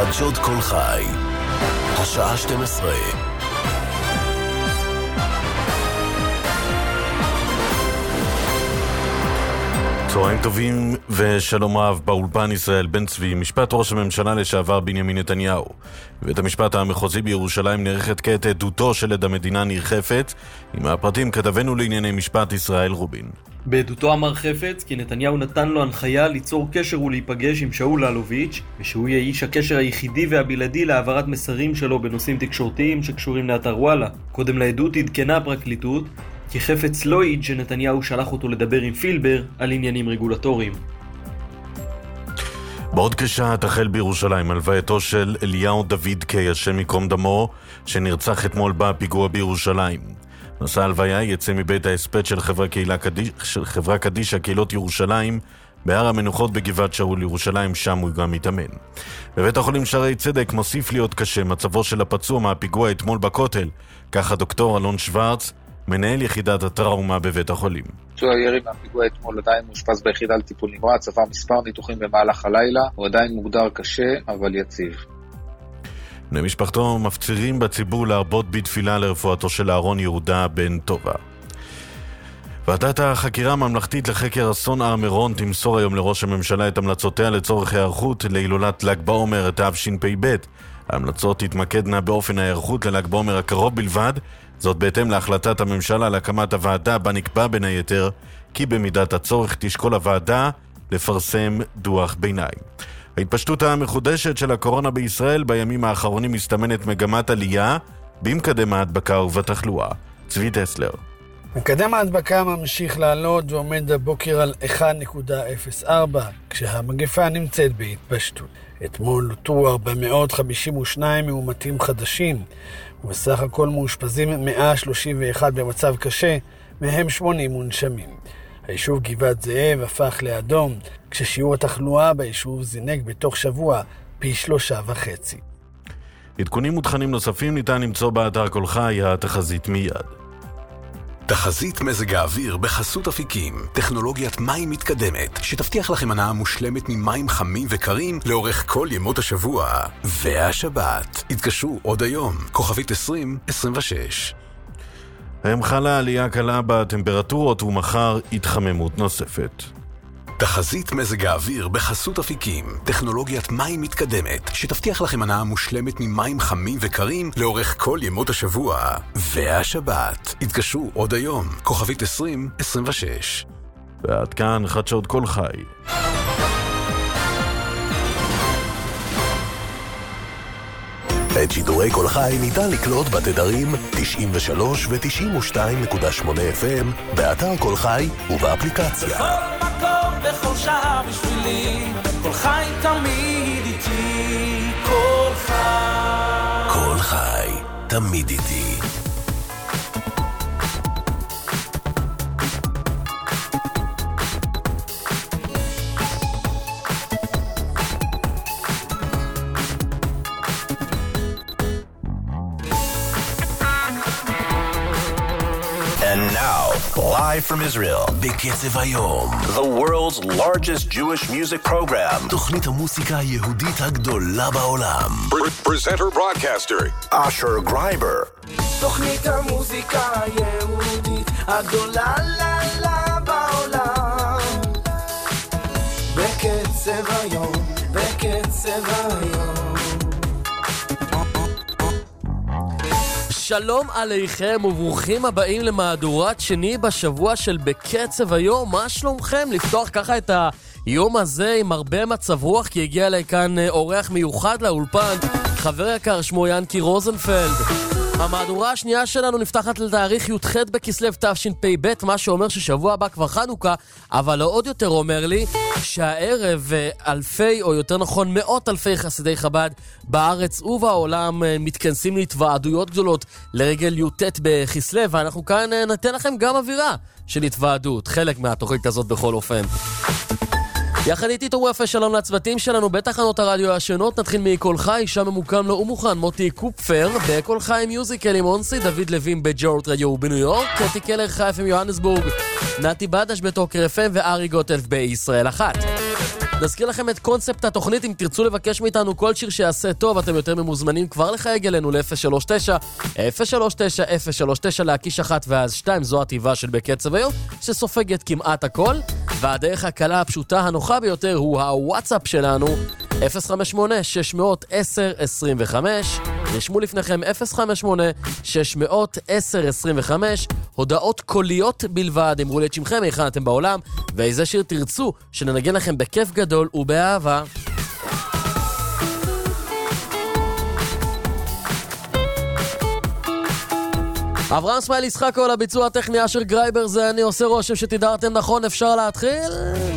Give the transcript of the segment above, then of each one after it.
חדשות כל חי, השעה 12. צהריים טובים ושלום רב. באולפן ישראל בן צבי. משפט ראש הממשלה לשעבר בנימין נתניהו. בית המשפט המחוזי בירושלים נערכת כעת עדותו של עד המדינה ניר חפץ. עם הפרטים כתבנו לענייני משפט ישראל רובין. בעדותו אמר חפץ כי נתניהו נתן לו הנחיה ליצור קשר ולהיפגש עם שאול אלוביץ', ושהוא יהיה איש הקשר היחידי והבלעדי להעברת מסרים שלו בנושאים תקשורתיים שקשורים לאתר וואלה. קודם לעדות עדכנה הפרקליטות כי חפץ לא העיד שנתניהו שלח אותו לדבר עם פילבר על עניינים רגולטוריים. בעוד כשעה תחל בירושלים הלווייתו של אליהו דוד קיי, השם ייקום דמו, שנרצח אתמול בפיגוע בירושלים. נושא ההלוויה יצא מבית ההספד של חברה קדישא קהילות ירושלים בהר המנוחות בגבעת שאול ירושלים, שם הוא גם מתאמן. בבית החולים שערי צדק מוסיף להיות קשה מצבו של הפצוע מהפיגוע אתמול בכותל, ככה דוקטור אלון שוורץ, מנהל יחידת הטראומה בבית החולים. פצוע ירי מהפיגוע אתמול עדיין מאושפז ביחידה לטיפול נמרץ, עבר מספר ניתוחים במהלך הלילה, הוא עדיין מוגדר קשה אבל יציב. בני משפחתו מפצירים בציבור להרבות בתפילה לרפואתו של אהרון יהודה בן טובה. ועדת החקירה הממלכתית לחקר אסון הר מירון תמסור היום לראש הממשלה את המלצותיה לצורך היערכות להילולת ל"ג בעומר תשפ"ב. ההמלצות תתמקדנה באופן ההיערכות לל"ג בעומר הקרוב בלבד, זאת בהתאם להחלטת הממשלה להקמת הוועדה, בה נקבע בין היתר כי במידת הצורך תשקול הוועדה לפרסם דוח ביניים. ההתפשטות המחודשת של הקורונה בישראל בימים האחרונים מסתמנת מגמת עלייה במקדם ההדבקה ובתחלואה. צבי טסלר. מקדם ההדבקה ממשיך לעלות ועומד הבוקר על 1.04, כשהמגפה נמצאת בהתפשטות. אתמול נותרו 452 מאומתים חדשים, ובסך הכל מאושפזים 131 במצב קשה, מהם 80 מונשמים. היישוב גבעת זאב הפך לאדום, כששיעור התחלואה ביישוב זינק בתוך שבוע פי 3.5. עדכונים ותכנים נוספים ניתן למצוא באתר כל חי, התחזית מיד. תחזית מזג האוויר בחסות אפיקים, טכנולוגיית מים מתקדמת שתבטיח לכם הנאה מושלמת ממים חמים וקרים לאורך כל ימות השבוע והשבת. התקשרו עוד היום, כוכבית 2026. היום חלה עלייה קלה בטמפרטורות ומחר התחממות נוספת. תחזית מזג האוויר בחסות אפיקים, טכנולוגיית מים מתקדמת שתבטיח לכם הנאה מושלמת ממים חמים וקרים לאורך כל ימות השבוע והשבת. התקשרו עוד היום, כוכבית 2026. ועד כאן חדשות כל חי. את שידורי כל חי ניתן לקלוט בתדרים 93 ו-92.8 FM באתר כל חי ובאפליקציה. בכל מקום, בכל שעה בשבילי, כל חי תמיד איתי, כל חי. כל חי תמיד איתי. And now, live from Israel, בקצב היום, The world's largest Jewish music program. תוכנית המוסיקה היהודית הגדולה בעולם. Presenter broadcaster אשר גרייבר. תוכנית המוסיקה היהודית הגדולה בעולם. בקצב היום, בקצב היום. שלום עליכם וברוכים הבאים למהדורת שני בשבוע של בקצב היום. מה שלומכם? לפתוח ככה את היום הזה עם הרבה מצב רוח, כי הגיע אליי כאן אורח מיוחד לאולפן, חבר יקר שמו ינקי רוזנפלד. המהדורה השנייה שלנו נפתחת לתאריך י"ח בכסלו תשפ"ב, מה שאומר ששבוע הבא כבר חנוכה, אבל עוד יותר אומר לי שהערב אלפי, או יותר נכון מאות אלפי חסידי חב"ד בארץ ובעולם מתכנסים להתוועדויות גדולות לרגל י"ט בכסלו, ואנחנו כאן נתן לכם גם אווירה של התוועדות, חלק מהתוכנית הזאת בכל אופן. יחד איתי תאמרו יפה שלום לצוותים שלנו בתחנות הרדיו השונות. נתחיל מכל חי, שם ממוקם לו ומוכן מוטי קופפר, בכל חי מיוזיקל עם אונסי, דוד לוין בג'ורט רדיו בניו יורק, קטי קלר חיפה מיוהנסבורג, נתי בדש בטוקר FM וארי גוטלף בישראל 1. נזכיר לכם את קונספט התוכנית, אם תרצו לבקש מאיתנו כל שיר שיעשה טוב, אתם יותר ממוזמנים כבר לחייג אלינו ל-039-039-039 להקיש 1 ואז 2, זו הטבעה של בקצב היום, שסופגת כמעט הכל, והדרך הקלה הפשוטה הנוחה ביותר הוא הוואטסאפ שלנו, 058-610-25, רשמו לפניכם 058-610-25, הודעות קוליות בלבד, אמרו לי את שמכם, היכן אתם בעולם, ואיזה שיר תרצו שננגן לכם בכיף גדול ובאהבה. אברהם סמייל ישחקו על הביצוע הטכני, אשר גרייבר זה אני, עושה רושם שתדעתם נכון, אפשר להתחיל?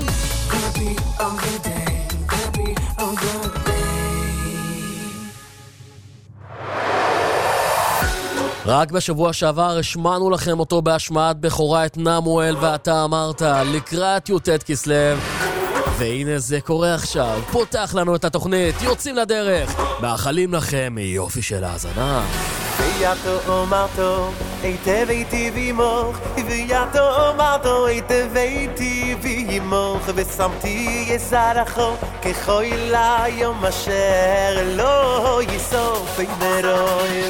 רק בשבוע שעבר השמענו לכם אותו בהשמעת בכורה את נמואל, ואתה אמרת לקראת י"ט כסלו, והנה זה קורה עכשיו, פותח לנו את התוכנית, יוצאים לדרך, מאחלים לכם יופי של האזנה. ויאתו אמרתו היטב היטיב עמוך, ויאתו אמרתו היטב היטיב עמוך, ושמתי יזרחו כחוי ליום אשר לא יסוף נרוי.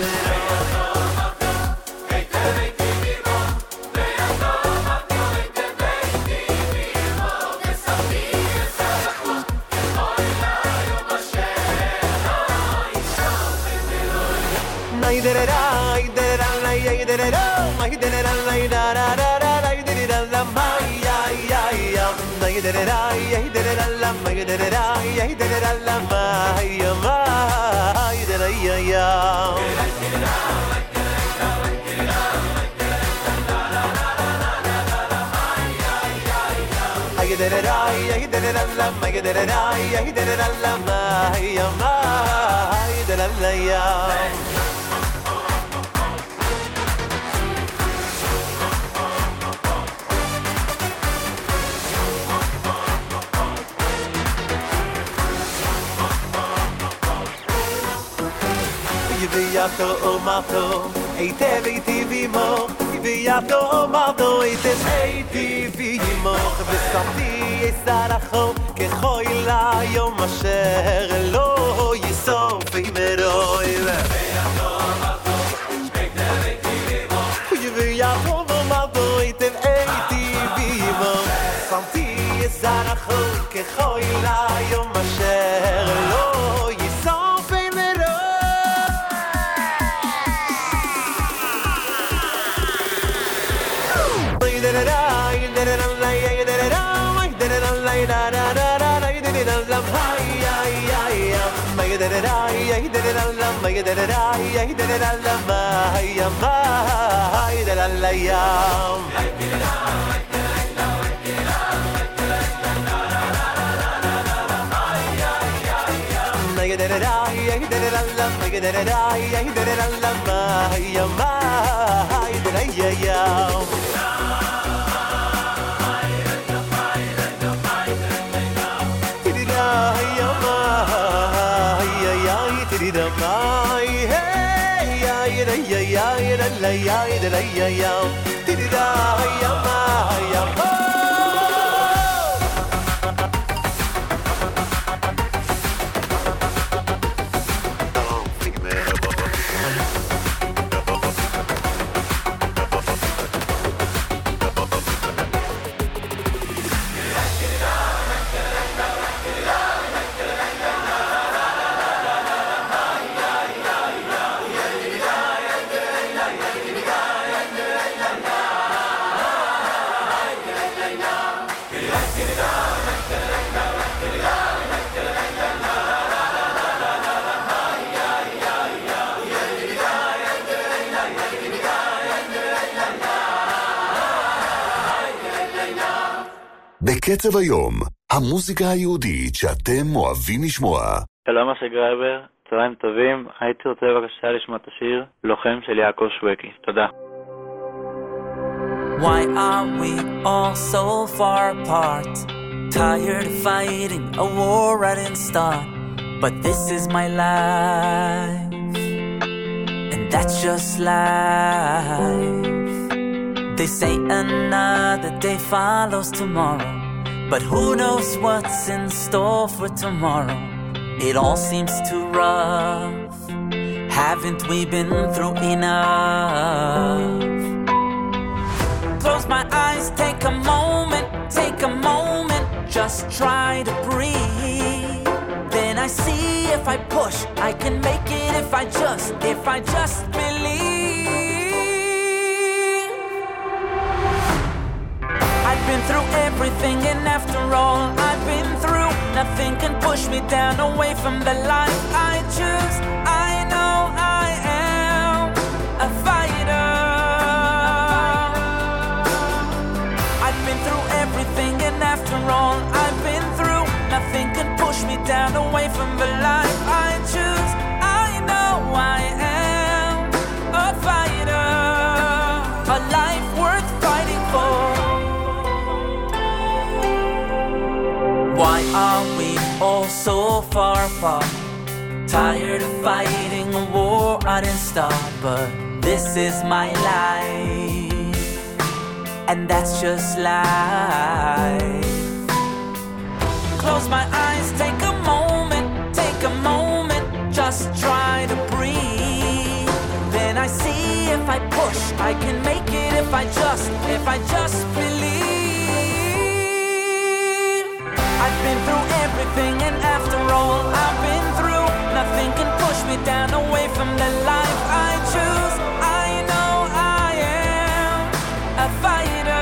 ויאתו אמרתו היטב היטיב עמוך, ויאתו אמרתו היטב היטיב עמוך, ושמתי יזרחו כחוי ליום אשר לא יסוף מרוי. ויאתו אמרתו היטב היטיב עמוך, שמתי יזרחו כחוי ליום אשר לא יסוף מרוי. בקצב היום, המוזיקה היהודית שאתם אוהבים לשמוע. שלום אשר גרייבר, צהריים טובים, הייתי רוצה בבקשה לשמוע את השיר לוחם של יעקב שווקי. תודה. Why are we all so far apart? Tired of fighting a war I didn't start. But this is my life, and that's just life. They say another day follows tomorrow, But who knows what's in store for tomorrow? It all seems too rough. Haven't we been through enough? Close my eyes, take a moment, just try to breathe. Then I see if I push, I can make it if I just believe. I've been through everything and after all I've been through, nothing can push me down away from the life I choose. I know I am a fighter. I've been through everything and after all I've been through, nothing can push me down away from the life I choose. I know I am a fighter, a life worth fighting for. Why are we all so far apart? Tired of fighting a war I didn't start, but this is my life, and that's just life. Close my eyes, take a moment, just try to breathe. Then I see if I push, I can make it if I just believe. I've been through everything and after all I've been through, nothing can push me down away from the life I choose. I know I am a fighter.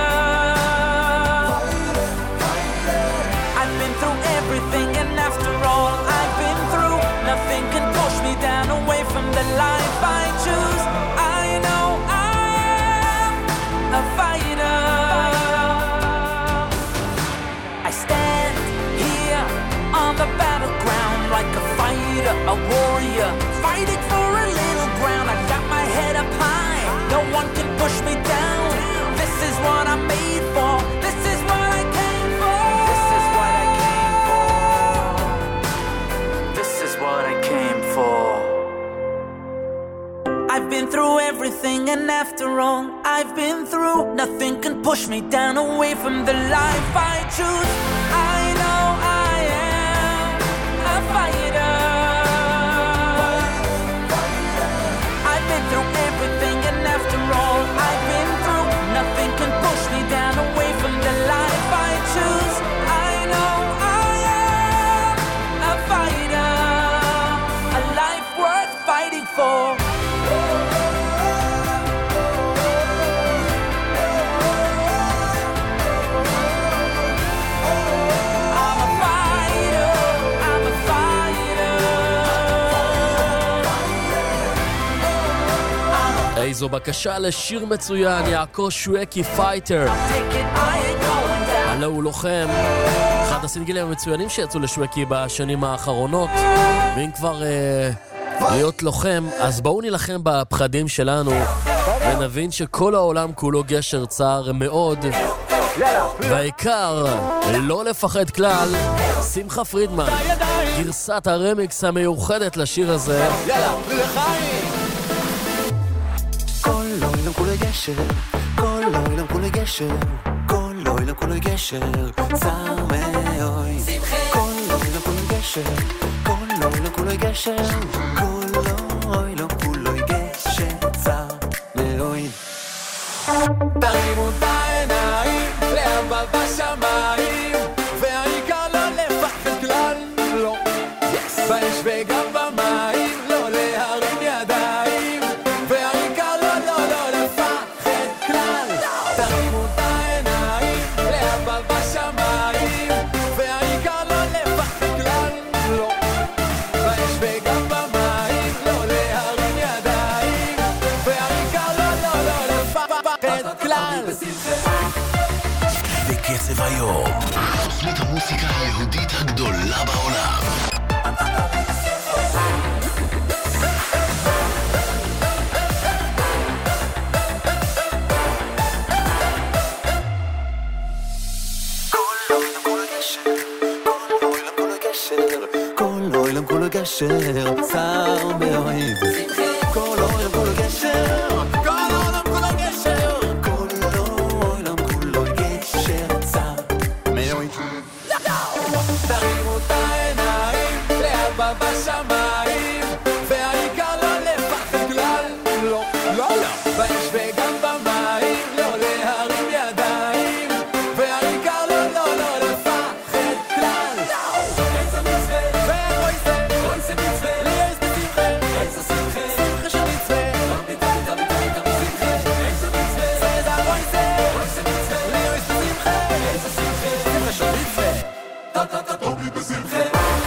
I've been through everything and after all I've been through, nothing can push me down away from the life I choose. I know I am a fighter. I stand here on the battleground like a fighter, a warrior, fighting for a little ground. I got my head up high, no one can push me down. This is what I'm made for, this is what I came for. This is what I came for. This is what I came for. I've been through everything and after all I've been through, nothing can push me down away from the life I choose. I know I am a fighter. I've been through everything and after all I've been through, nothing can push me down away from the life I choose. I know I am a fighter, a life worth fighting for. איזו בקשה לשיר מצוין, יעקב שווקי פייטר. הלו הוא לוחם, אחד הסינגלים המצוינים שיצאו לשווקי בשנים האחרונות. ואם כבר להיות לוחם, אז בואו נלחם בפחדים שלנו ונבין שכל העולם כולו גשר צר מאוד, והעיקר לא לפחד כלל. שמחה פרידמן, גרסת הרמיקס המיוחדת לשיר הזה. כל לילה כולי גשר, כל לילה כולי גשר, כל לילה כולי גשר, צר מאוי. כל לילה כולי גשר, כל לילה כולי גשר, כל לילה כולי גשר, צר מאוי. תרימו את העיניים, להבה בשמיים, והעיקר לא לפחד כלל, לא. באש וגם במים, לא להרים ידיים, והעיקר לא לפחד כלל. תרימו את העיניים, להבה בשמיים, והעיקר לא לפחד כלל, לא. באש וגם במים, לא להרים ידיים, והעיקר לא לפחד כלל. בקצב היום, תוכנית המוסיקה היהודית הגדולה בעולם. גשר צר מאוהב, כל העולם כולו גשר, כל העולם כולו גשר, כל העולם כולו גשר צר מאוהב. תרימו את העיניים לארבע בשמיים, והעיקר לא לפחד כלל, לא, לא, לא, באש וגם במים, לא להרים ידיים, והעיקר לא לפחד כלל. איזה מצווה, ואוי זה מצווה, לי יש בשמחה, איזה שמחה, שמחה של מצווה, תמיד שמחה, איזה מצווה, זה אוי זה מצווה, לי יש בשמחה, איזה שמחה, שמחה של מצווה, תמיד בשמחה.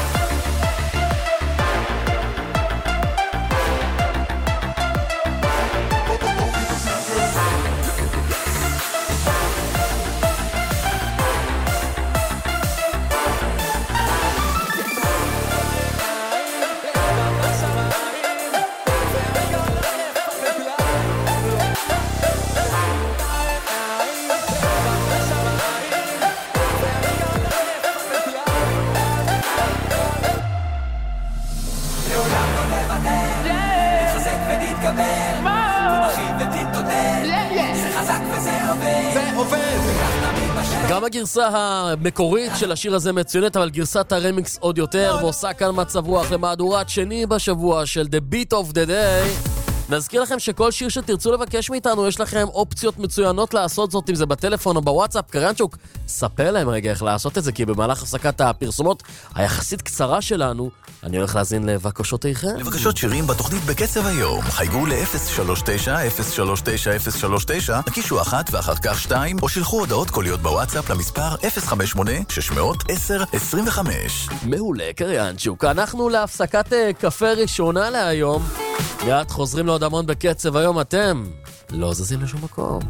גם הגרסה המקורית של השיר הזה מצוינת, אבל גרסת הרמיקס עוד יותר, ועושה כאן מצב רוח למהדורת שני בשבוע של The Beat of the Day. נזכיר לכם שכל שיר שתרצו לבקש מאיתנו, יש לכם אופציות מצוינות לעשות זאת, אם זה בטלפון או בוואטסאפ. קרנצ'וק, ספר להם רגע איך לעשות את זה, כי במהלך הפסקת הפרסומות היחסית קצרה שלנו, אני הולך להזין לבקשותיכם. לבקשות שירים בתוכנית בקצב היום, חייגו ל-039-039-039, הקישו 1 ואחר כך 2, או שלחו הודעות קוליות בוואטסאפ למספר 058-600-1025. מעולה, קרנצ'וק. אנחנו להפסקת קפה ראשונה להיום. מיד חוזרים לעוד המון בקצב היום, אתם לא זזים לשום מקום.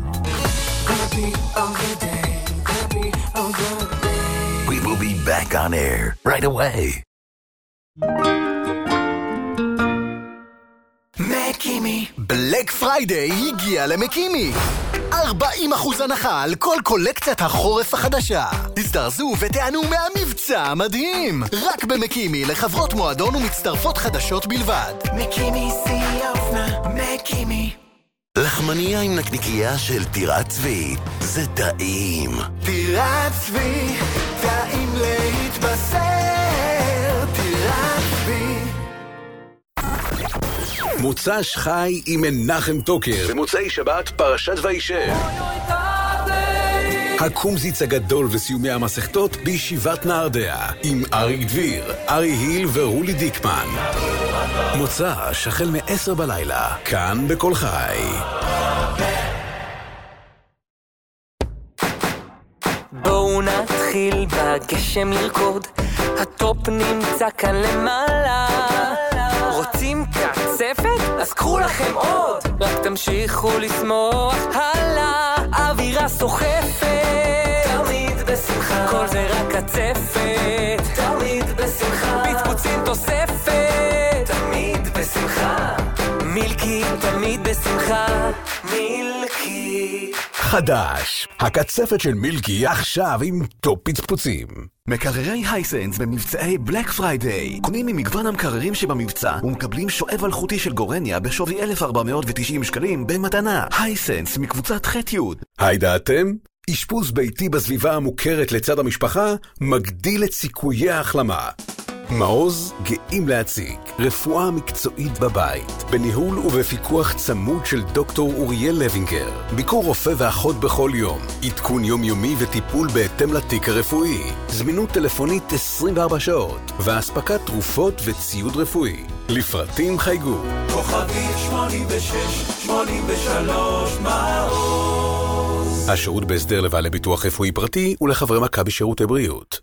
We will be back on air right away. מקימי. בלק פריידיי הגיע למקימי. 40% הנחה על כל קולקציית החורף החדשה. הזדרזו ותענו מהמבצע המדהים. רק במקימי לחברות מועדון ומצטרפות חדשות בלבד. מקימי שיא האופנה, מקימי. לחמניה עם נקניקיה של טירת צבי. זה טעים. טירת צבי, טעים להתבשר. טירת צבי. מוצ"ש חי עם מנחם טוקר. במוצאי שבת פרשת וישב. הקומזיץ הגדול וסיומי המסכתות בישיבת נהרדע עם אריק דביר, ארי היל ורולי דיקמן. מוצ"ש החל מ-10 בלילה, כאן בכל חי. בואו נתחיל בגשם לרקוד, הטופ נמצא כאן למעלה. רוצים קצפת? אז קחו לכם עוד, רק תמשיכו לשמוח הלאה. אווירה סוחפת, תמיד בשמחה, כל זה רק קצפת, תמיד בשמחה, פצפוצים תוספת, תמיד בשמחה, מילקי תמיד בשמחה, מילקי. חדש, הקצפת של מילקי עכשיו עם טופ פצפוצים. מקררי הייסנס במבצעי בלק פריידיי. קונים ממגוון המקררים שבמבצע ומקבלים שואב אלחוטי של גורניה בשווי 1,490 שקלים במתנה. הייסנס מקבוצת ח' י'. הידעתם? אשפוז ביתי בסביבה המוכרת לצד המשפחה מגדיל את סיכויי ההחלמה. מעוז גאים להציג רפואה מקצועית בבית, בניהול ובפיקוח צמוד של דוקטור אוריאל לוינגר, ביקור רופא ואחות בכל יום, עדכון יומיומי וטיפול בהתאם לתיק הרפואי, זמינות טלפונית 24 שעות, והספקת תרופות וציוד רפואי. לפרטים חייגו כוכבית 8683 מעוז. השירות בהסדר לבעלי ביטוח רפואי פרטי ולחברי מכבי שירותי בריאות.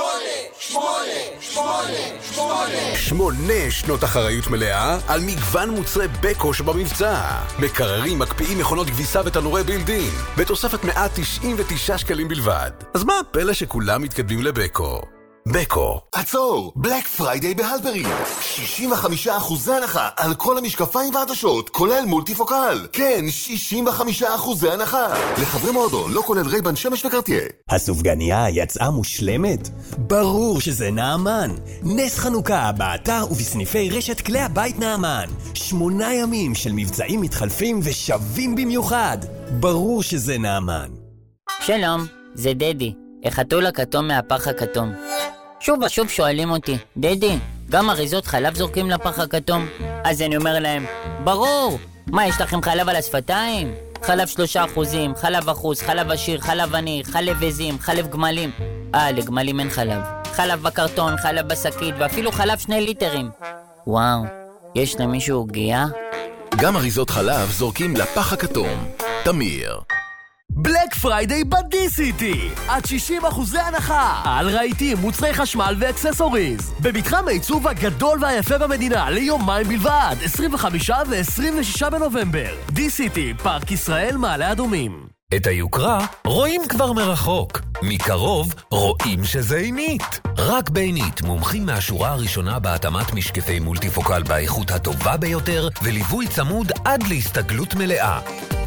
8 שנות אחריות מלאה על מגוון מוצרי בקו שבמבצע. מקררים, מקפיאים, מכונות כביסה ותנורי בילדין בתוספת 199 שקלים בלבד. אז מה הפלא שכולם מתקדמים לבקו? בקו. עצור! בלק פריידיי בהלברי. 65% הנחה על כל המשקפיים והעדשות, כולל מולטיפוקל. כן, 65% הנחה. לחברי מועדון, לא כולל רייבן, שמש וקרטיה. הסופגניה יצאה מושלמת? ברור שזה נעמן. נס חנוכה באתר ובסניפי רשת כלי הבית נעמן. 8 ימים של מבצעים מתחלפים ושווים במיוחד. ברור שזה נעמן. שלום, זה דדי. החתול הכתום מהפח הכתום. שוב ושוב שואלים אותי, דדי, גם אריזות חלב זורקים לפח הכתום? אז אני אומר להם, ברור! מה, יש לכם חלב על השפתיים? חלב 3%, חלב 1%, חלב עשיר, חלב עני, חלב עזים, חלב גמלים. לגמלים אין חלב. חלב בקרטון, חלב בשקית, ואפילו חלב 2 ליטרים. וואו, יש למישהו עוגיה? גם אריזות חלב זורקים לפח הכתום. תמיר. בלק פריידיי בדי-סיטי, עד 60% הנחה על רהיטים, מוצרי חשמל ואקססוריז במתחם העיצוב הגדול והיפה במדינה ליומיים בלבד, 25 ו-26 בנובמבר. די-סיטי, פארק ישראל מעלה אדומים. את היוקרה רואים כבר מרחוק, מקרוב רואים שזה עינית. רק בעינית מומחים מהשורה הראשונה בהתאמת משקפי מולטיפוקל באיכות הטובה ביותר וליווי צמוד עד להסתגלות מלאה.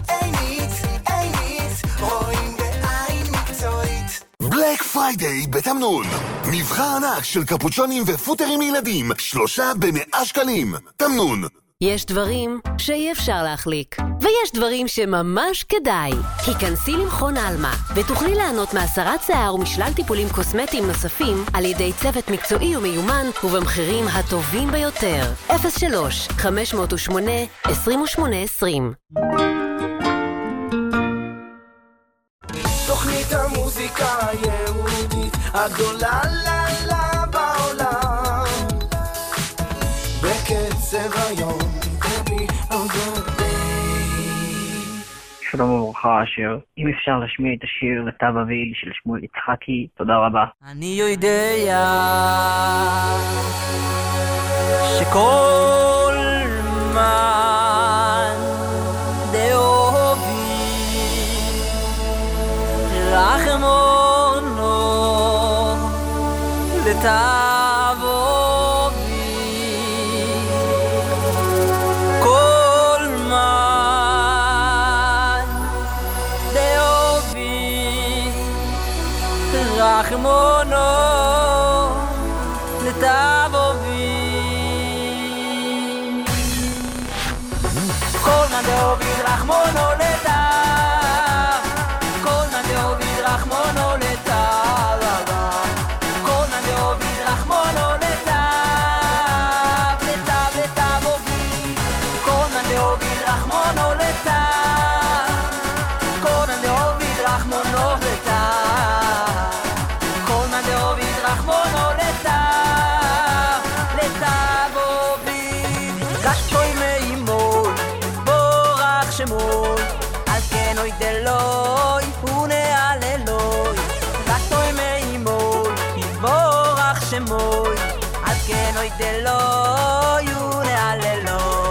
רואים בעין מקצועית. בלק פריידיי בתמנון. מבחר ענק של קפוצ'ונים ופוטרים לילדים, 3 ב100 שקלים. תמנון. יש דברים שאי אפשר להחליק, ויש דברים שממש כדאי. היכנסי למכון אלמה, ותוכלי ליהנות מהסרת שיער ומשלל טיפולים קוסמטיים נוספים על ידי צוות מקצועי ומיומן ובמחירים הטובים ביותר. 03-508-2820. תוכנית המוזיקה היהודית הגדולה לה בעולם, בקצב היום. שלום וברכה אשר, אם אפשר להשמיע את השיר לתו אביב של שמואל יצחקי, תודה רבה. אני יודע שכל מן דאובי רחמונו לטבו בי, כל מן דאובי רחמונו לטבו בי, כל מן דאובי רחמונו לטב, כל מן דאובי רחמונו לטב, כל מן דאובי רחמונו לטב, לטב לטבו בי, כל מן דאובי רחמונו לטב, כל מן דאובי רחמונו לטב, כל מן דאובי רחמונו לטב, לטבו בי, גשוי מימון בורח שמול, על כן אוי דלוי ונעללוי, גשוי מימון בורח שמול, על כן אוי דלוי ונעללוי.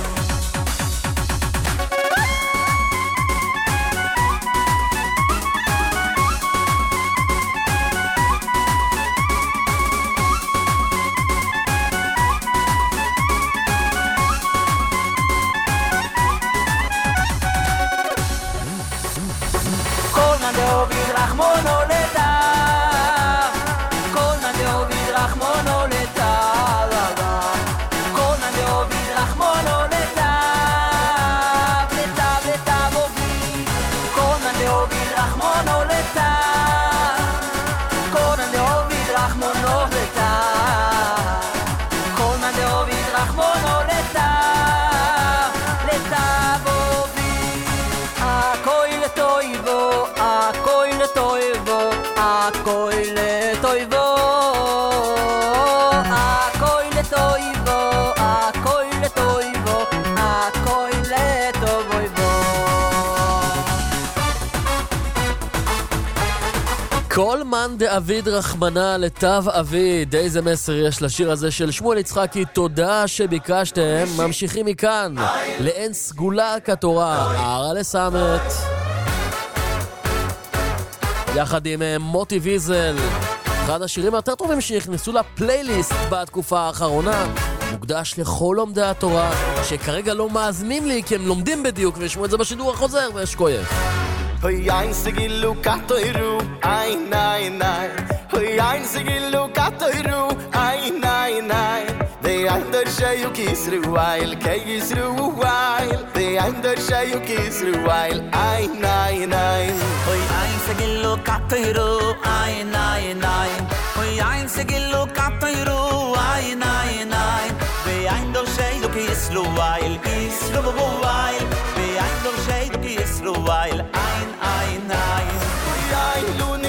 כל מן דאוביד רחמונו לטב, כל מן דאוביד רחמונו לטב, כל מן דאוביד רחמונו לטב, לטב לטב אוביד, כל מן דאוביד רחמונו לטב, כל מן דאוביד רחמונו לטב, כל מן דאוביד רחמונו לטב, לטב אוביד, הכל לטויבו, הכל לטויבו, הכל לטויבו, הכל לטויבו, הכל לטויבו, הכל לטויבו. כל מן דאביד רחמנה לטב אביד. איזה מסר יש לשיר הזה של שמואל יצחקי, תודה שביקשתם. ממשיכים מכאן לאין סגולה כתורה, ערה לסמת, יחד עם מוטי ויזל, אחד השירים היותר טובים שנכנסו לפלייליסט בתקופה האחרונה, מוקדש לכל לומדי התורה שכרגע לא מאזנים לי כי הם לומדים בדיוק, וישמעו את זה בשידור החוזר ויש כואב. Hoy einzige Lucato iru, ay nay nay. Hoy einzige Lucato iru, ay nay nay. De ande der Shayuk Israel, Kay Israel, the under Shayuk Israel, ein, Oy ein segilo katiro, ein, Oy ein segilo katiro, ein, the under Shayuk Israel, the under Shayuk Israel, ein, Oy ein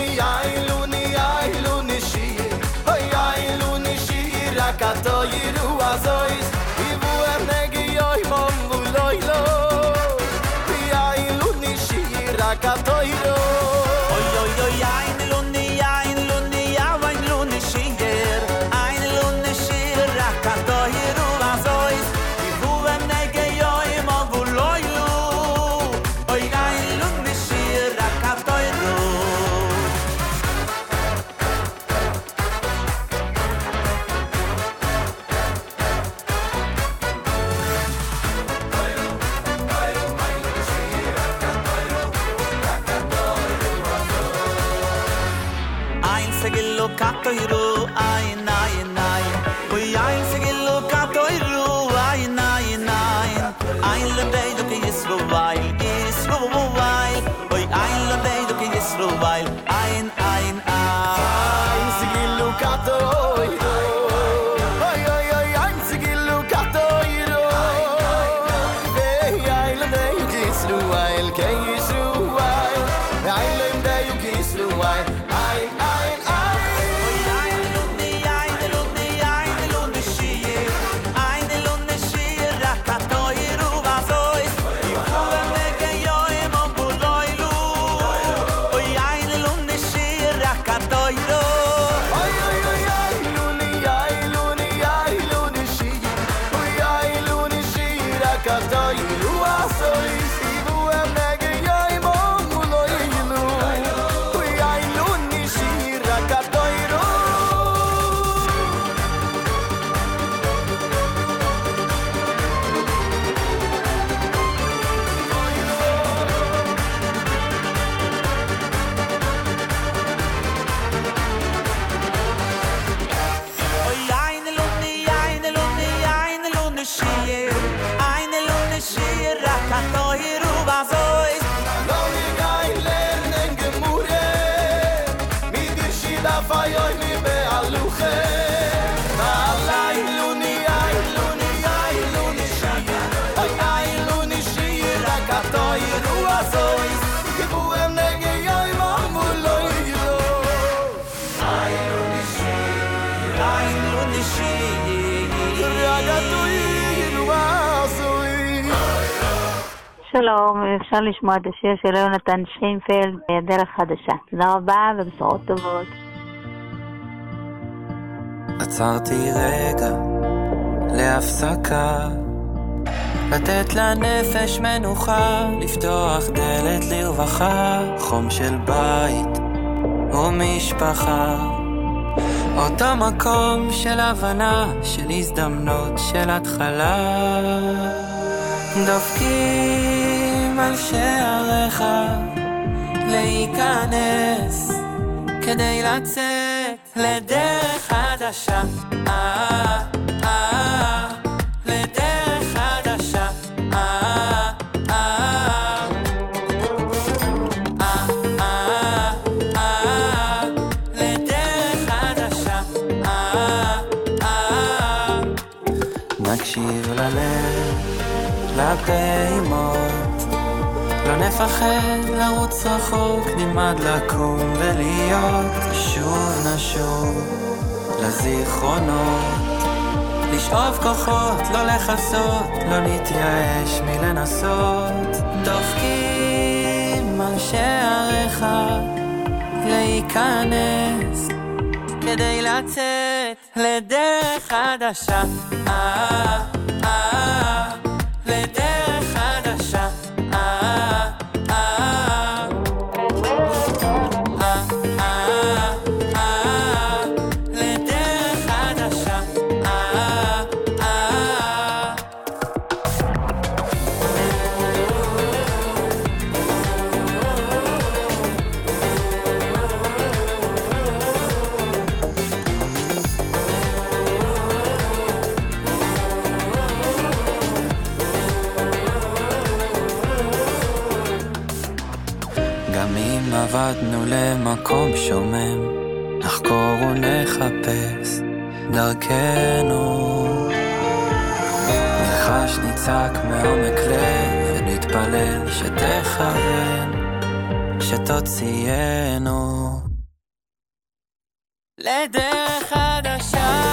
luni shir, Oy ein luni shir, Katoiru azois, Ibu ernegi yoy mom vuloilo, Oy ein luni shir, Katoiru. Oy ein luni shir, Katoiru azois, Ibu ernegi yoy mom vuloilo, Oy ein luni shir, Katoiru. Ein segilo katoiru, ein, Oy ein segilo katoiru, ein, Ein lendei do que Israel, Oy ein lendei do que Israel, ein, Ein sigilu katoiro, Oy ein sigilu katoiro, Hey ein lendei Israel, Kay Israel, ein lendei Israel, ein. שלום, אפשר לשמוע את השיר של יונתן שיינפלד, דרך חדשה. תודה רבה ובשורות טובות. עצרתי רגע להפסקה, לתת לנפש מנוחה, לפתוח דלת לרווחה, חום של בית ומשפחה, אותו מקום של הבנה, של הזדמנות, של התחלה. דופקים על שעריך להיכנס כדי לצאת לדרך חדשה, לדרך חדשה, לדרך חדשה. נקשיב ללב, לפעימות, לא נפחד לרוץ רחוק, נלמד לקום ולהיות, שוב נשוב לזיכרונות, לשאוב כוחות, לא לחסות, לא נתייאש מלנסות. דופקים על שעריך להיכנס כדי לצאת לדרך חדשה, לדרך חדשה, לדרך חדשה. עבדנו למקום שומם, נחקור ונחפש דרכנו. נחש נצעק מעומק לב, ונתפלל שתכוון, שתוציאנו לדרך חדשה.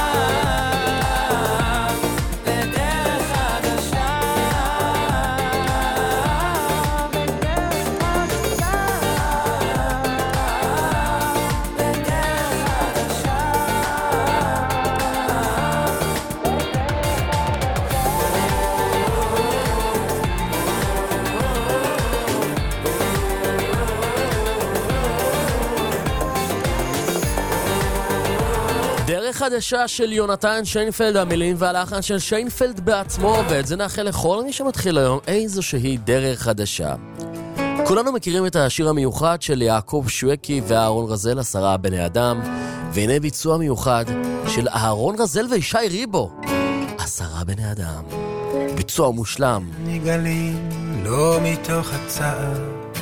דרך חדשה של יונתן שיינפלד, המילים והלחן של שיינפלד בעצמו, ואת זה נאחל לכל מי שמתחיל היום איזושהי דרך חדשה. כולנו מכירים את השיר המיוחד של יעקב שווקי ואהרון רזל, 10 בני אדם, והנה ביצוע מיוחד של אהרון רזל וישי ריבו, 10 בני אדם. ביצוע מושלם. נגלים לא מתוך הצער,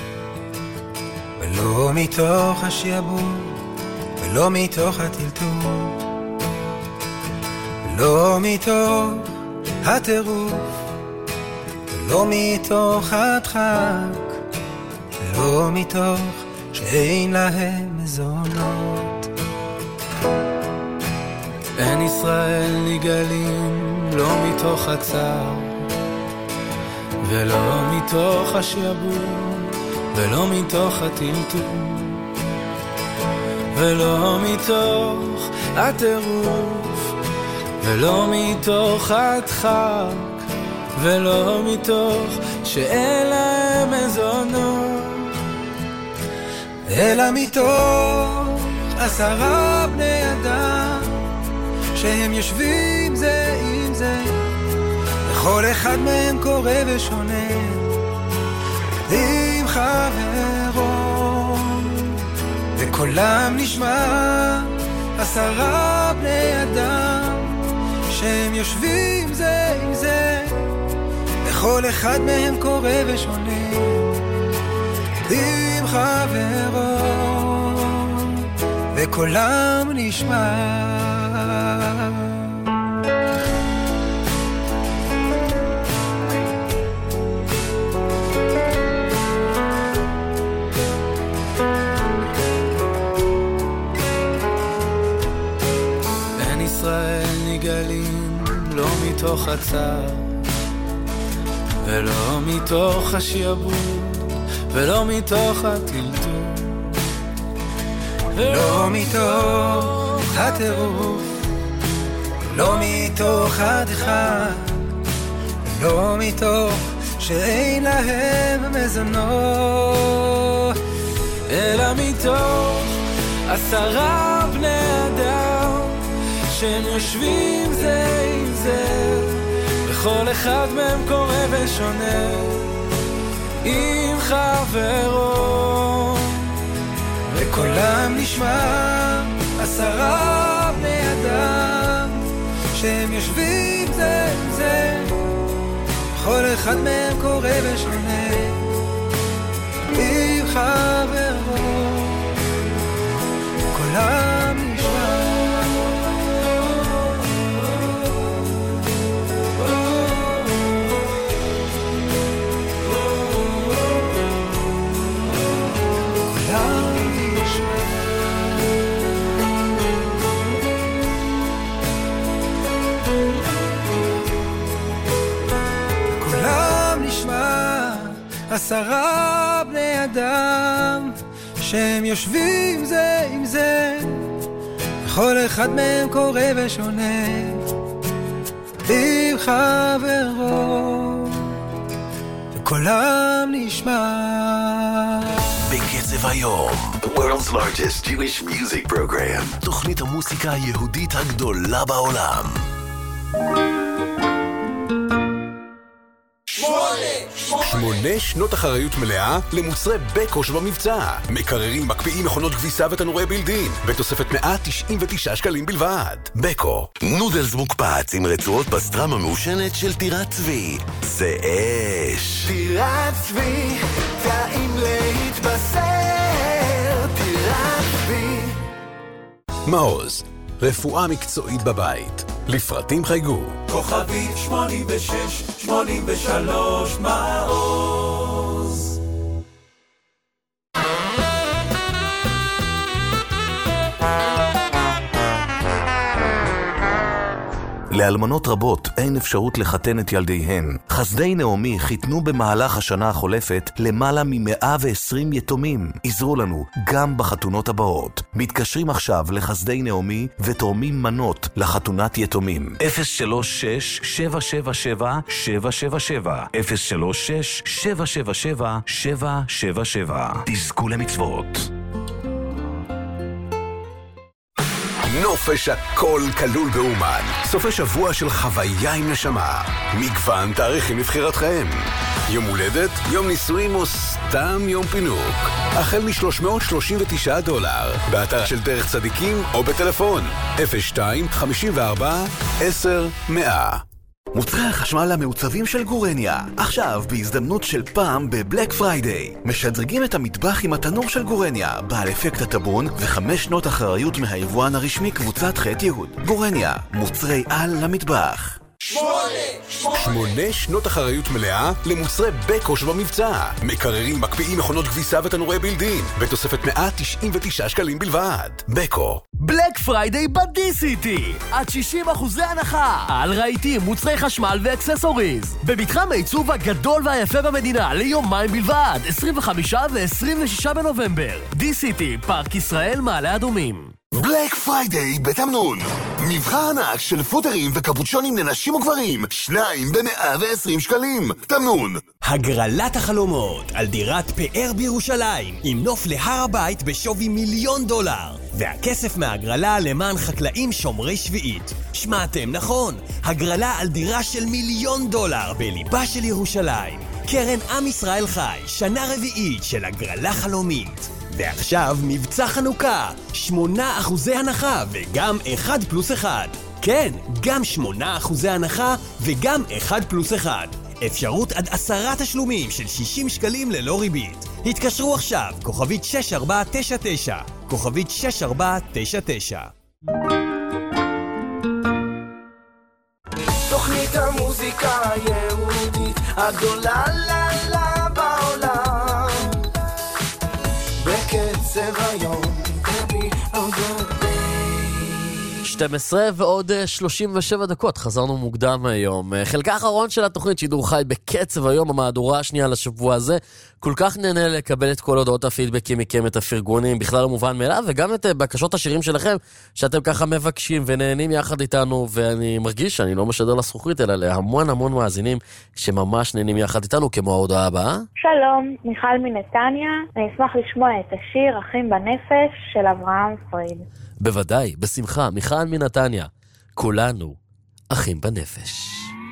ולא מתוך השיעבוד, ולא מתוך הטלטול, ולא מתוך הטירוף, ולא מתוך הדחק, ולא מתוך שאין להם מזונות. אין ישראל נגלים לא מתוך הצער, ולא מתוך השיעבוד, ולא מתוך הטלטול, ולא מתוך הטירוף, ולא מתוך הדחק, ולא מתוך שאין להם מזונות, אלא מתוך 10 בני אדם שהם יושבים זה עם זה, וכל אחד מהם קורא ושונה עם חברו, וקולם נשמע 10 בני אדם שהם יושבים זה עם זה, וכל אחד מהם קורא ושונה עם חברו, וקולם נשמע. נגלים לא מתוך הצער, ולא מתוך השיעבוד, ולא מתוך הטלטול, ולא מתוך הטירוף, לא מתוך הדחק, לא מתוך שאין להם מזונות, אלא מתוך 10 בני אדם שהם יושבים זה עם זה, וכל אחד מהם קורא ושונה עם חברו, וקולם נשמע 10 בני אדם שהם יושבים זה עם זה, וכל אחד מהם קורא ושונה עם חברו, וקולם נשמע. כולם נשמע 10 בני אדם שהם יושבים זה עם זה, וכל אחד מהם קורא ושונה עם חברו, וקולם נשמע. בקצב היום, the world's largest Jewish music program, תוכנית המוסיקה היהודית הגדולה בעולם. 8 שנות אחריות מלאה למוצרי בקו שבמבצע. מקררים, מקפיאים, מכונות כביסה ותנורי בילדין, בתוספת 199 שקלים בלבד. בקו. נודלס מוקפץ עם רצועות פסטרמה מעושנת של טירת צבי. זה אש. טירת צבי, טעים להתבשם. מעוז, רפואה מקצועית בבית. לפרטים חייגו. כוכבית 8683 מעוז. לאלמנות רבות אין אפשרות לחתן את ילדיהן. חסדי נעמי חיתנו במהלך השנה החולפת למעלה מ-120 יתומים. עזרו לנו גם בחתונות הבאות. מתקשרים עכשיו לחסדי נעמי ותורמים מנות לחתונת יתומים. 036-777-777 036-777-777. תזכו למצוות. נופש הכל כלול באומן. סופי שבוע של חוויה עם נשמה. מגוון תאריכים לבחירתכם. יום הולדת, יום נישואין או סתם יום פינוק. החל $339. באתר של דרך צדיקים או בטלפון 02-54-10-100. מוצרי החשמל המעוצבים של גורניה, עכשיו בהזדמנות של פעם בבלק פריידיי. משדרגים את המטבח עם התנור של גורניה, בעל אפקט הטבון ו5 שנות אחריות מהיבואן הרשמי קבוצת ח' יהוד. גורניה, מוצרי על למטבח. 8 שנות אחריות מלאה למוצרי בקו שבמבצע. מקררים, מקפיאים, מכונות כביסה ותנורי בילדין בתוספת 199 שקלים בלבד. בקו. בלק פריידיי בדי-סיטי, עד 60% הנחה על רהיטים, מוצרי חשמל ואקססוריז במתחם העיצוב הגדול והיפה במדינה ליומיים בלבד, 25 ו-26 בנובמבר. די-סיטי, פארק ישראל, מעלה אדומים. בלק פריידיי בתמנון, מבחר ענק של פוטרים וקפוצ'ונים לנשים וגברים, 2 ב-120 שקלים. תמנון. הגרלת החלומות על דירת פאר בירושלים עם נוף להר הבית בשווי $1,000,000, והכסף מהגרלה למען חקלאים שומרי שביעית. שמעתם נכון, הגרלה על דירה של $1,000,000 בליבה של ירושלים. קרן עם ישראל חי, שנה רביעית של הגרלה חלומית. ועכשיו מבצע חנוכה, 8% הנחה וגם 1+1. כן, גם 8% הנחה וגם 1+1. אפשרות עד 10 תשלומים של 60 שקלים ללא ריבית. התקשרו עכשיו, כוכבית 6499, כוכבית 6499. תוכנית המוזיקה היהודית הגדולה לה בעולם, בקצב היום, baby, I'm gonna be 12 ועוד 37 דקות, חזרנו מוקדם היום. חלקה האחרון של התוכנית שידור חי בקצב היום, המהדורה השנייה לשבוע הזה. כל כך נהנה לקבל את כל הודעות הפידבקים מכם, את הפרגונים, בכלל המובן מאליו, וגם את בקשות השירים שלכם, שאתם ככה מבקשים ונהנים יחד איתנו, ואני מרגיש שאני לא משדר לזכוכית, אלא להמון המון מאזינים שממש נהנים יחד איתנו, כמו ההודעה הבאה. שלום, מיכל מנתניה, אני אשמח לשמוע את השיר אחים בנפש של אברהם פריד. בוודאי, בשמחה, מיכל מנתניה, כולנו אחים בנפש.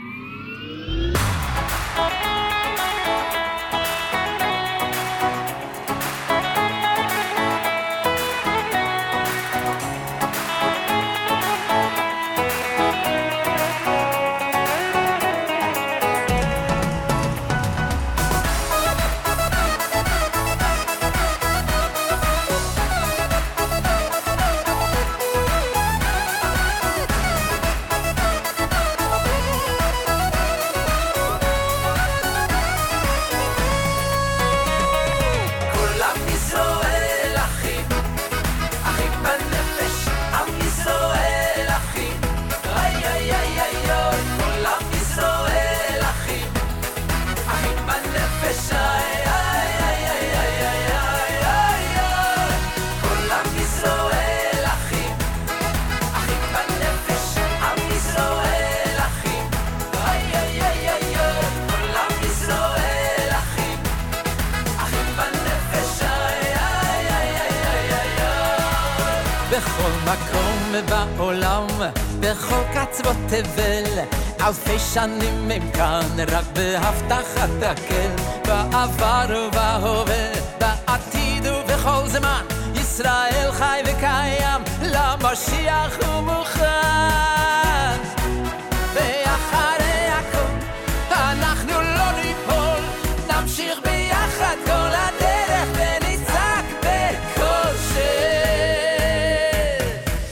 בעולם, בכל קצוות תבל, אלפי שנים הם כאן, רק בהבטחת הקל, בעבר ובהווה, בעתיד ובכל זמן, ישראל חי וקיים, למשיח הוא מוכן. ואחרי הכל, אנחנו לא ניפול, נמשיך ביחד כל הדרך, ונצעק בכל שם.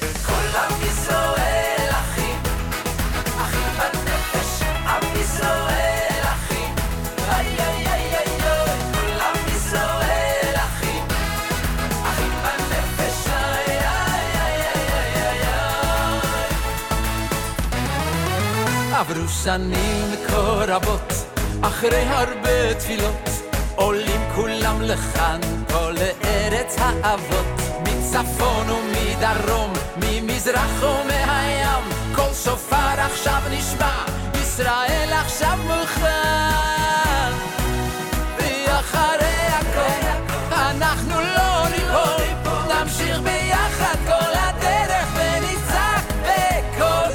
עברו שנים כה רבות, אחרי הרבה תפילות, עולים כולם לכאן, פה לארץ האבות, מצפון ומדרום, ממזרח ומהים, כל שופר עכשיו נשמע, ישראל עכשיו מוכן, ואחרי הכל, אנחנו לא ניפול, נמשיך ביחד כל הדרך ונצעק בכל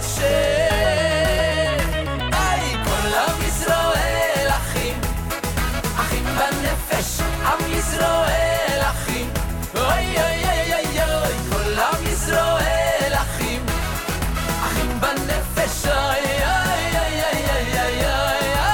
שם. היי, כל עם ישראל אחים, אחים בנפש, עם ישראל אחים. אוי אוי אוי אוי אוי, כל עם ישראל אחים, אחים בנפש. אוי אוי אוי אוי אוי אוי אוי.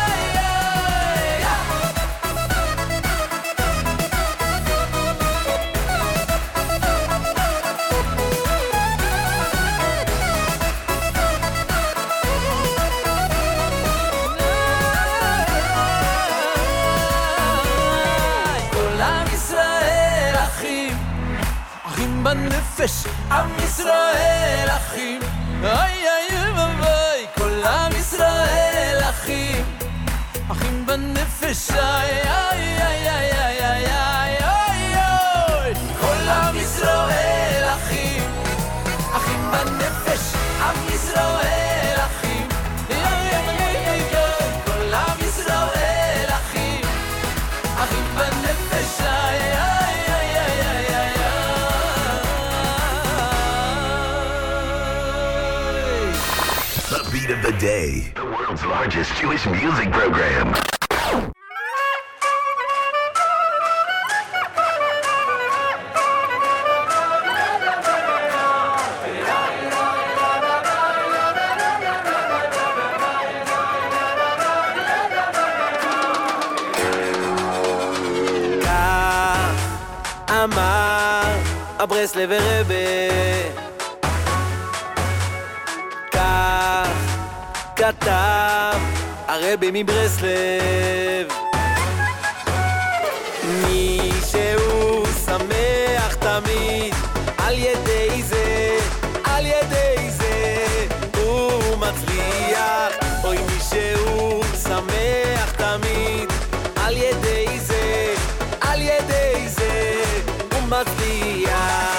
בנפש, עם ישראל אחים, איי איי ואי, כל עם ישראל אחים, אחים בנפש, איי איי איי איי איי איי איי, כל עם ישראל אחים, אחים בנפש, עם ישראל אחים, איי איי איי איי, כל עם ישראל אחים, אחים בנפש, איי איי איי איי איי. Beat of the day, the world's largest Jewish music program. כך אמר הברסלב רבי, כתב הרבי מברסלב, מי שהוא שמח תמיד, על ידי זה, על ידי זה הוא מצליח. אוי, מי שהוא שמח תמיד, על ידי זה, על ידי זה הוא מצליח.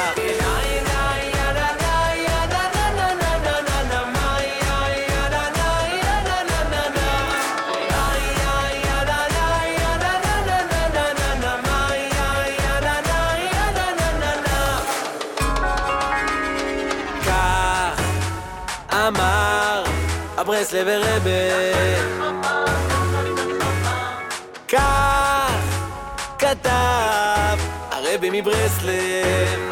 אמר הברסלב רבי, כך כתב הרבי מברסלב,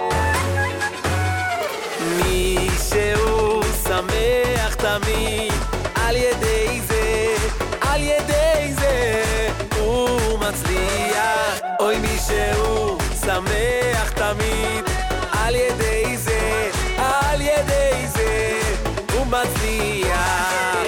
מי שהוא שמח תמיד, על ידי זה, על ידי זה הוא מצליח. אוי, מי שהוא שמח תמיד, על ידי זה, על ידי זה הוא מצליח.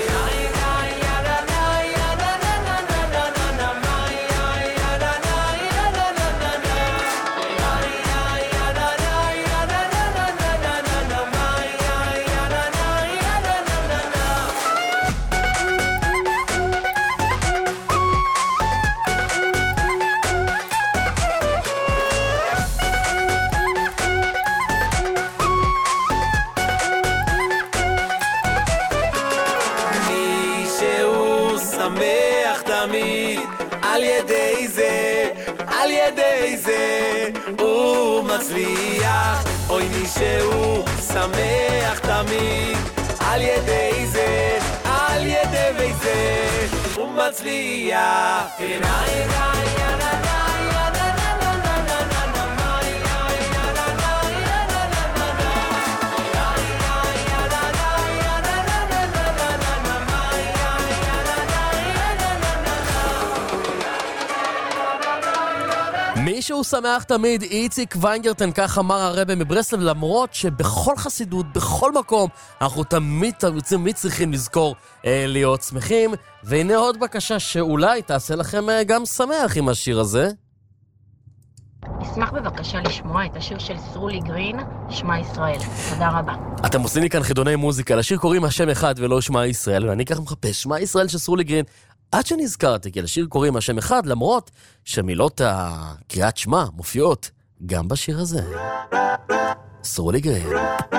שמח תמיד, על ידי זה, על ידי זה הוא מצליח. אוי, מי שהוא שמח תמיד, על ידי זה, על ידי זה הוא מצליח. מישהו שמח תמיד, איציק ויינגרטן, כך אמר הרבי מברסלב, למרות שבכל חסידות, בכל מקום, אנחנו תמיד צריכים לזכור להיות שמחים. והנה עוד בקשה שאולי תעשה לכם גם שמח עם השיר הזה. אשמח בבקשה לשמוע את השיר של סרולי גרין, שמע ישראל. תודה רבה. אתם עושים לי כאן חידוני מוזיקה, לשיר קוראים השם אחד ולא שמע ישראל, ואני ככה מחפש שמע ישראל של סרולי גרין, עד שנזכרתי, כי לשיר קוראים השם אחד, למרות שמילות הקריאת שמע מופיעות גם בשיר הזה. סרולי גרין.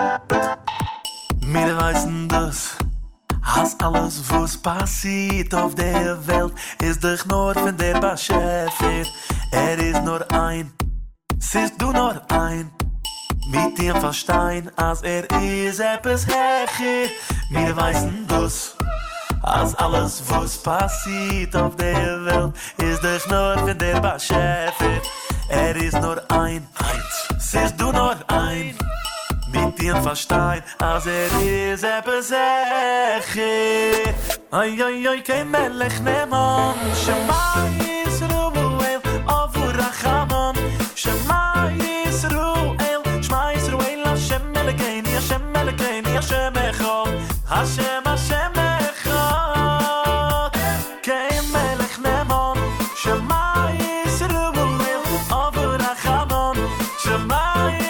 Mir weißen das, als alles was passiert auf der Welt, ist doch nur von der Beschäftigt. Ist nur ein, es ist du nur ein, mit dem Verstein, als ist etwas hecher. Mir weißen das, als alles was passiert auf der Welt, ist doch nur von der Beschäftigt. Ist nur ein, es ist du nur ein, mit dem Verstein, als ist etwas hecher. Ay, ay, ay, kein Melech neman, Shema Yisruel, Avu Rachamon, Shema Yisruel, Shema Yisruel, Hashem Elokeinu, Hashem Elokeinu, Hashem Echad, Hashem, Hashem Echad. Kein Melech neman, Shema Yisruel, Avu Rachamon, Shema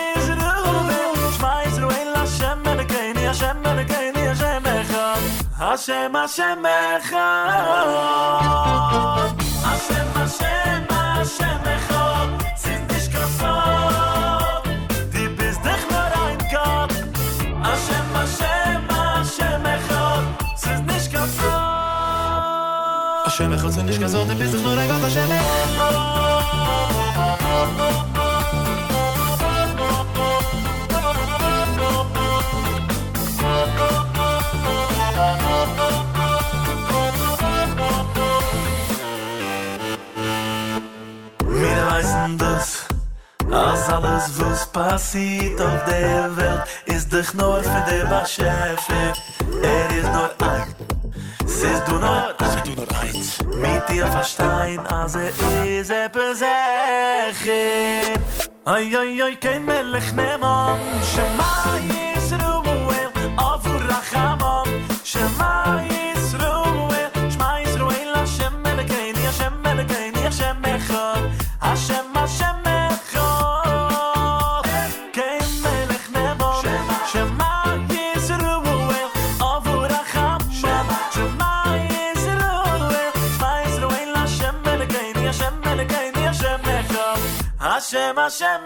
Hashem, Hashem, Echad. Hashem, Hashem, Hashem, Echad. Siz nicht kassot, die bist dich nur ein Gott. Hashem, Hashem, Hashem, Echad. Siz nicht kassot. Hashem, Echad, siz nicht kassot, die bist dich nur ein Gott. Hashem, Echad. Als alles was passiert auf der Welt, ist doch nur für der Beschäftigt. Ist nur ein, es ist du nur eins, mit dir Verstein, als ist etwas hecher. Ay, ay, ay, kein Melech neman, Shema Yisruel, Avu Rachamon, Shema Yisruel, Shema Yisruel, Hashem Elokeinu, Hashem Elokeinu, Hashem Echad, Hashem, Hashem Hashem, Hashem,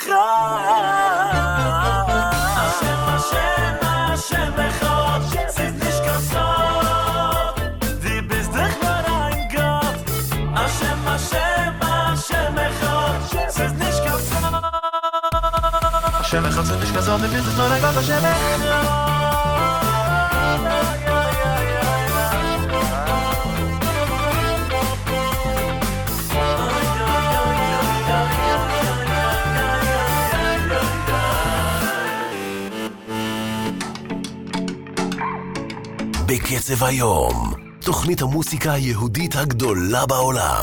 Echad. Hashem, Hashem, Hashem, Echad. Siz nicht kassot, die bist dich nur ein Gott. Hashem, Hashem, Hashem, Echad. Siz nicht kassot. Hashem, Echad, siz nicht kassot, die bist dich nur ein Gott. Hashem, Echad. בקצב היום, תוכנית המוסיקה היהודית הגדולה בעולם.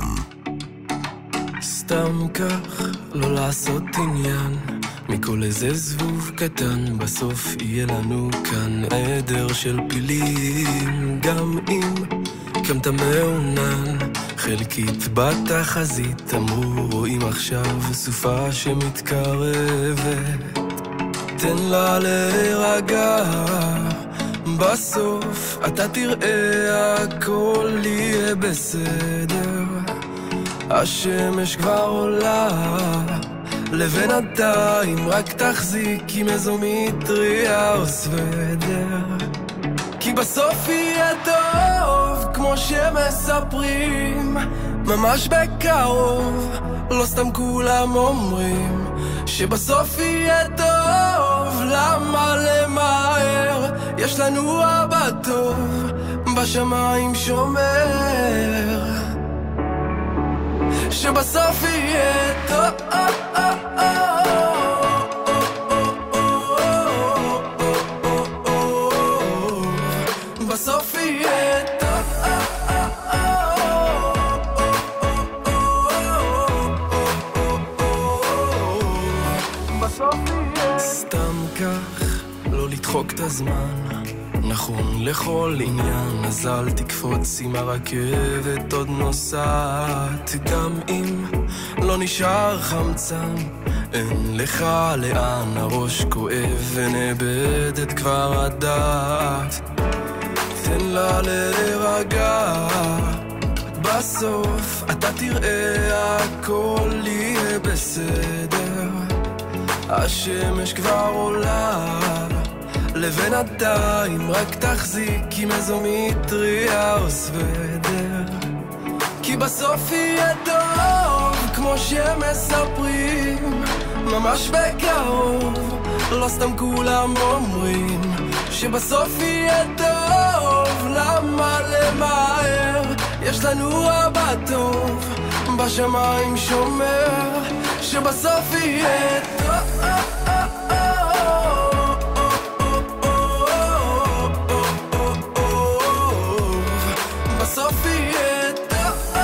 סתם כך, לא לעשות עניין, מכל איזה זבוב קטן, בסוף יהיה לנו כאן עדר של פילים. גם אם קמת מעונן, חלקית בתחזית, אמרו רואים עכשיו סופה שמתקרבת. תן לה להירגע, בסוף אתה תראה הכל יהיה בסדר. השמש כבר עולה, לבינתיים רק תחזיק עם איזו מטריה או סוודר. כי בסוף יהיה טוב כמו שמספרים, ממש בקרוב, לא סתם כולם אומרים שבסוף יהיה טוב. למה למהר? יש לנו אבא טוב בשמיים שומר, שבסוף יהיה טוב. בסוף יהיה טוב. בסוף יהיה סתם כך, לא לדחוק את הזמן, נכון לכל עניין, אז אל תקפוץ עם הרכבת עוד נוסעת. גם אם לא נשאר חמצן, אין לך לאן, הראש כואב ונאבדת כבר הדעת. תן לה להירגע, בסוף אתה תראה הכל יהיה בסדר. השמש כבר עולה, לבינתיים רק תחזיק עם איזו מטריה או סוודר, כי בסוף יהיה טוב כמו שמספרים, ממש בקרוב, לא סתם כולם אומרים שבסוף יהיה טוב. למה למהר? יש לנו אבא טוב בשמיים שומר, שבסוף יהיה טוב. בסוף יהיה טוב.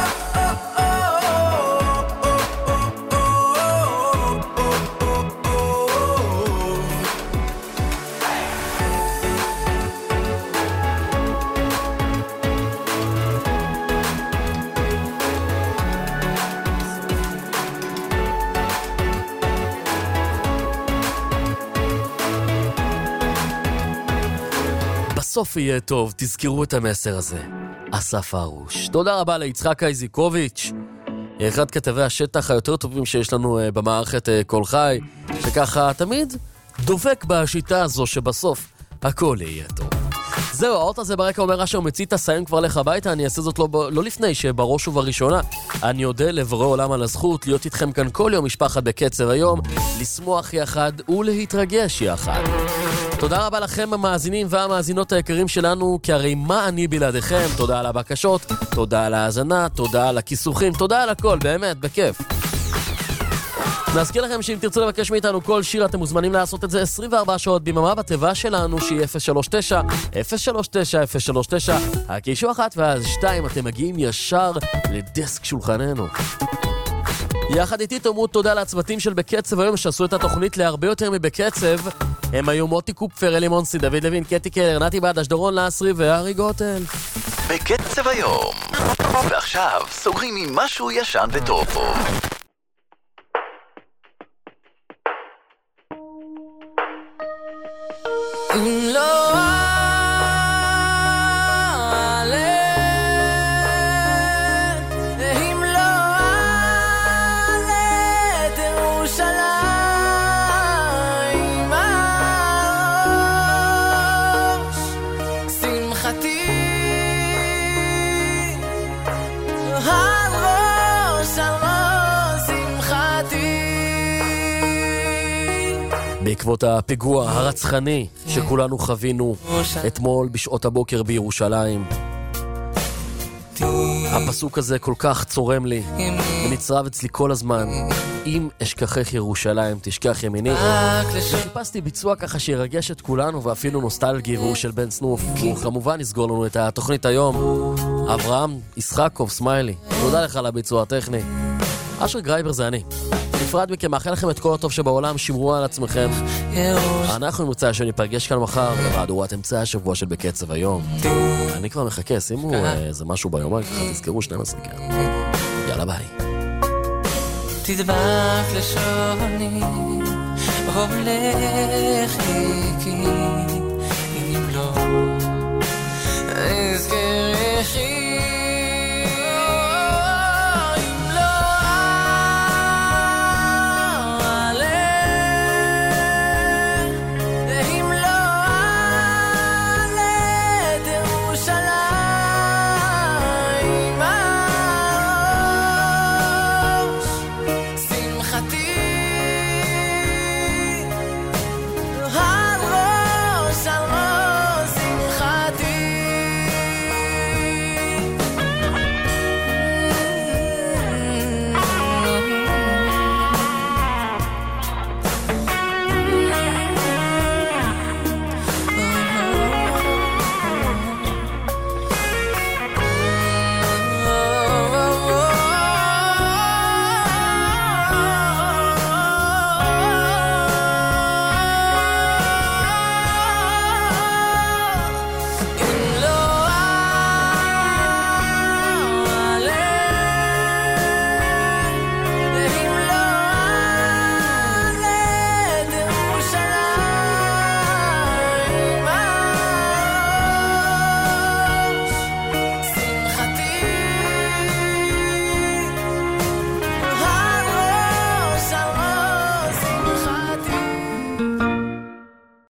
בסוף יהיה טוב, תזכרו את המסר הזה. אסף הרוש. תודה רבה ליצחק איזיקוביץ', אחד כתבי השטח היותר טובים שיש לנו במערכת קול חי, שככה תמיד דובק בשיטה הזו שבסוף הכל יהיה טוב. זהו, האות הזה ברקע אומר אשר מציא את הסיים כבר לך הביתה. אני אעשה זאת לא לפני שבראש ובראשונה אני יודע לבורא עולם על הזכות להיות איתכם כאן כל יום משפחת בקצב היום, לשמוח יחד ולהתרגש יחד. תודה רבה לכם המאזינים והמאזינות היקרים שלנו, כי הרי מה אני בלעדיכם. תודה על הבקשות, תודה על ההאזנה, תודה על הכיסוחים, תודה על הכל, באמת, בכיף. נזכיר לכם שאם תרצו לבקש מאיתנו כל שיר, אתם מוזמנים לעשות את זה 24 שעות ביממה בתיבה שלנו, שהיא 039-039-039, הקישור 1 ואז 2, אתם מגיעים ישר לדסק שולחננו. יחד איתי תאמרו תודה לצוותים של בקצב היום שעשו את התוכנית להרבה יותר מבקצב. הם היו מוטי קופפר, אלי מונסי, דוד לוין, קטי קלר, נתי בדש, דורון לאסרי וארי גוטל. בקצב היום. ועכשיו סוגרים עם משהו ישן וטוב. אם לא בעקבות הפיגוע הרצחני שכולנו חווינו אתמול בשעות הבוקר בירושלים, הפסוק הזה כל כך צורם לי ונצרב אצלי כל הזמן. אם אשכחך ירושלים תשכח ימיני. חיפשתי ביצוע ככה שירגש את כולנו ואפילו נוסטלגי, והוא של בן סנוף. הוא כמובן יסגור לנו את התוכנית היום, אברהם ישחקוב סמיילי. תודה לך על הביצוע הטכני. אשר גרייבר זה אני. נפרד מכם, מאחל לכם את כל הטוב שבעולם, שמרו על עצמכם. אנחנו נמצא שניפגש כאן מחר במהדורת אמצע השבוע של בקצב היום. אני כבר מחכה, שימו איזה משהו ביומן, ככה תזכרו 12 כאן. יאללה ביי. תדבק לשוני, הולך איתי